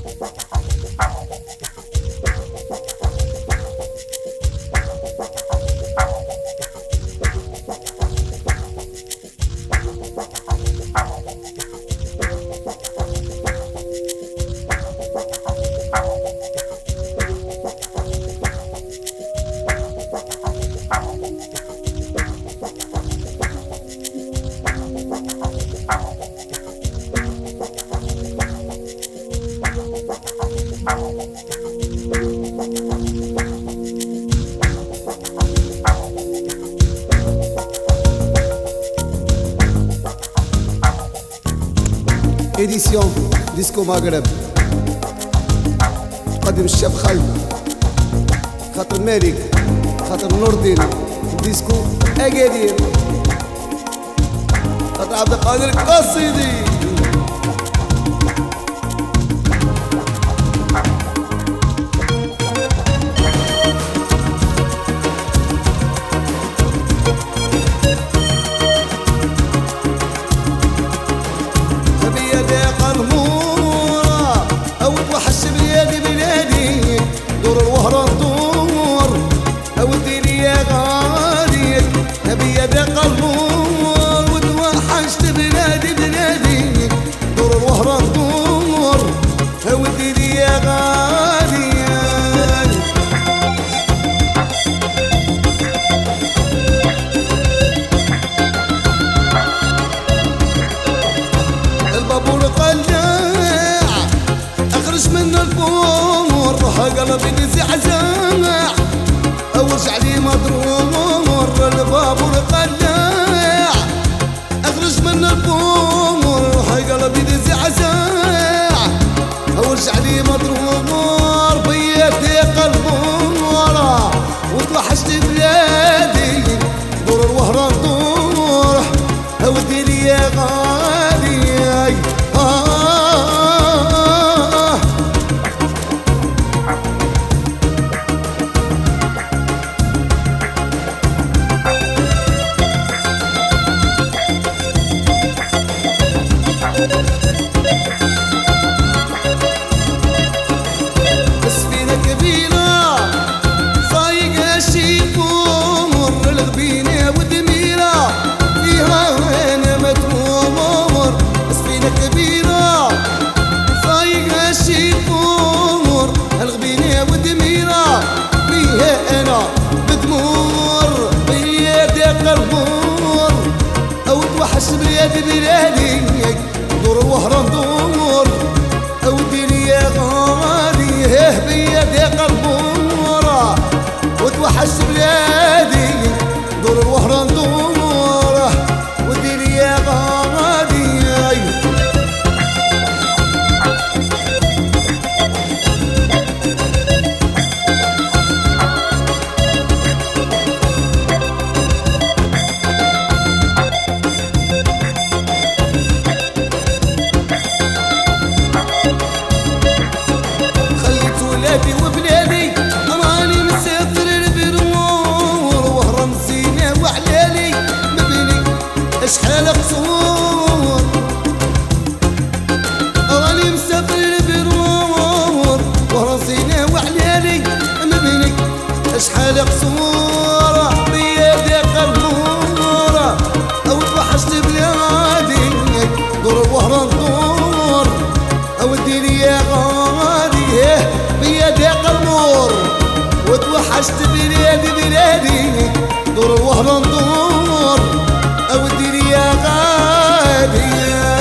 إديسيون ديسكو مغرب قدم الشاب خالد خاطر مالك خاطر نور الدين ديسكو أكادير خاطر عبد القادر القصيدي قلبي نزعزع ورجع لي مضرور البابور قلع اخرج من البور قلبي نزعزع ورجع لي مضرور بيدي قلبورة وتوحشت بلادي دور الوهران دور ودي لي يا غالي بلادي بلادي دور الوهران دور اودي لي يا غالي بيدي قلبورة وتوحش بلادي دور الوهران دور ودي لي يا غالي وبلادي راني مسافر البرور وهران زينة وعلالي مبني اشحال قصور راني مسافر البرور وهران زينة وعلالي مبني اشحال قصور بيدي قلبورة او توحشت بلادي دور الوهران دور اودي لي يا غالي بيدي قلبور وتوحشت بلادي بلادي دور الوهران دور اودي لي يا غالي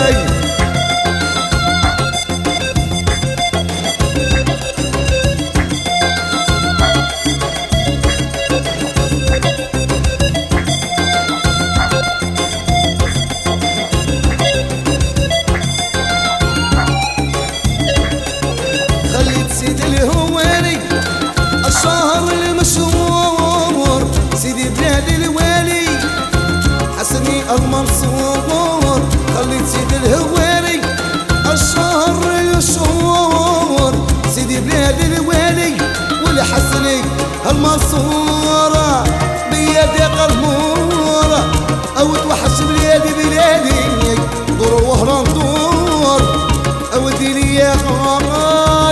سيدي الهواري الشهر المشهور سيدي بلادي الوالي حسني المنصور خليت سيدي الهواري الشهر المشهور سيدي بلادي الوالي والحسني المنصور بيدي قلبورة او توحش بلادي بلادي دور الوهران دور اودي لي يا غالي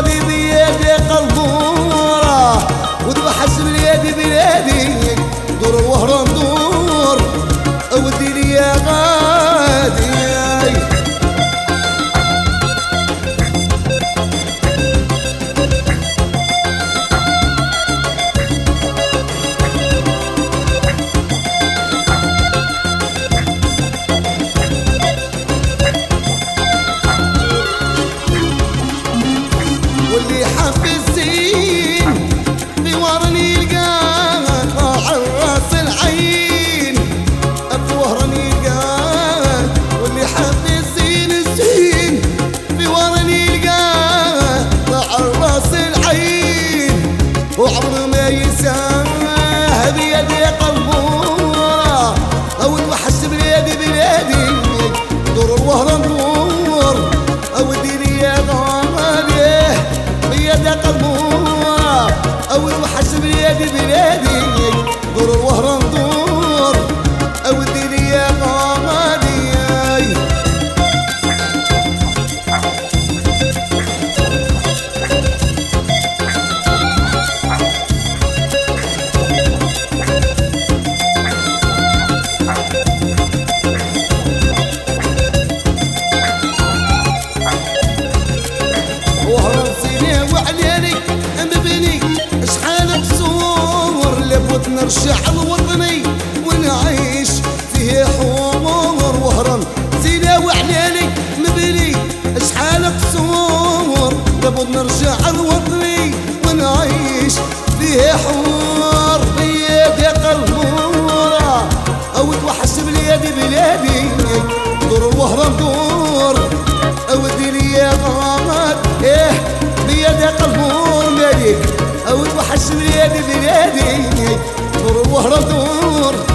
بلادي دور الوهران دور اودي لي يا غالي نرجع لوطني ونعيش فيه حمر وهران زينة وعلالي مبني شحال قصور لابد نرجع لوطني ونعيش فيه حمر بيدي قلبورة او توحش بلادي بلادي دور الوهران دور اودي لي يا غامض بيدي قلبور مالك او توحش بلادي بلادي دور الوهران دور